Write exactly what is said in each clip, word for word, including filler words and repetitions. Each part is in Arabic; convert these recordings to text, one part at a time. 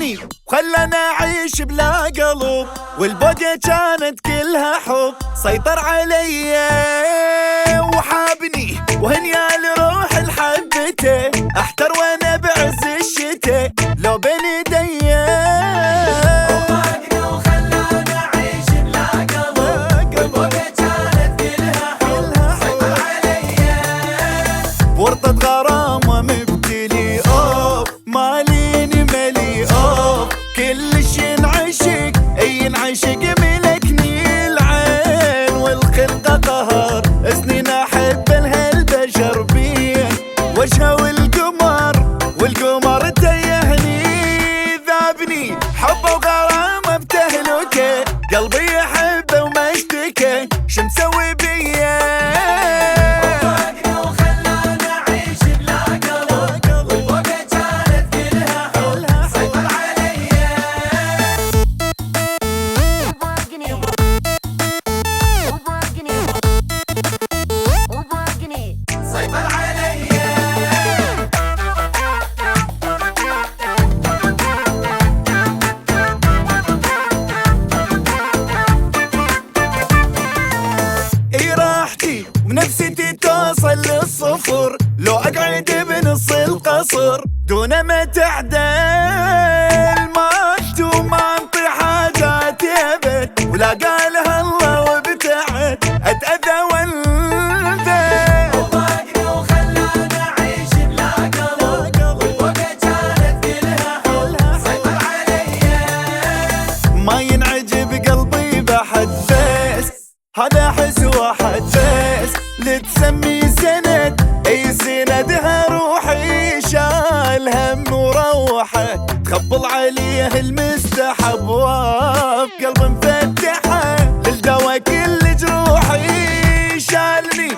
خاني وخلنا اعيش بلا قلب، والبوقة كانت كلها حب. سيطر علي وحابني وهنيال روح لحبته، احتر وانا بعز الشتا لو بين ايدي. وفاقني وخلانا اعيش بلا قلب، والبوقة كانت كلها حب. سيطر علي ورطة غرامة مبتلي اوف، ماليني ملي اوف، كل شي ينعشق اي ينعشق ملكني العين والخلقة قهر. سنين احب لهالبشر بيه وجهه والقمر، والقمر تيهني ذابني حبه وغرامه بتهلكه، قلبي يحبه وما اشتكى شو مسوي بيه. وفاقني وخلانا اعيش بلا قلب، والبوقة كانت كلها حب. سيطر علي وفاقني وفاقني سيطر علي اي راحتي ونفسيتي توصل للصفر لو اقعد بنص القصر دون ما تعدل. ما اكتب ما انطي حاجات ابد، ولا قالها الله وابتعد اتاذى والذى. وفاقني وخلانا اعيش بلا قلب، والبوقة كانت كلها حب. سيطر علي ما ينعجب قلبي بحد بس، هذا حس واحد بس لتسمي سند. اي سندها روحي شال هم وروحه، تخبل عليه المستحب واف قلب مفتحه للدوا كل جروحي شالني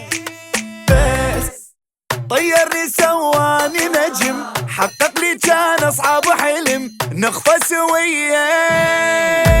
بس. طيرني سواني نجم، حقق لي كان اصعب حلم نخفى سويه.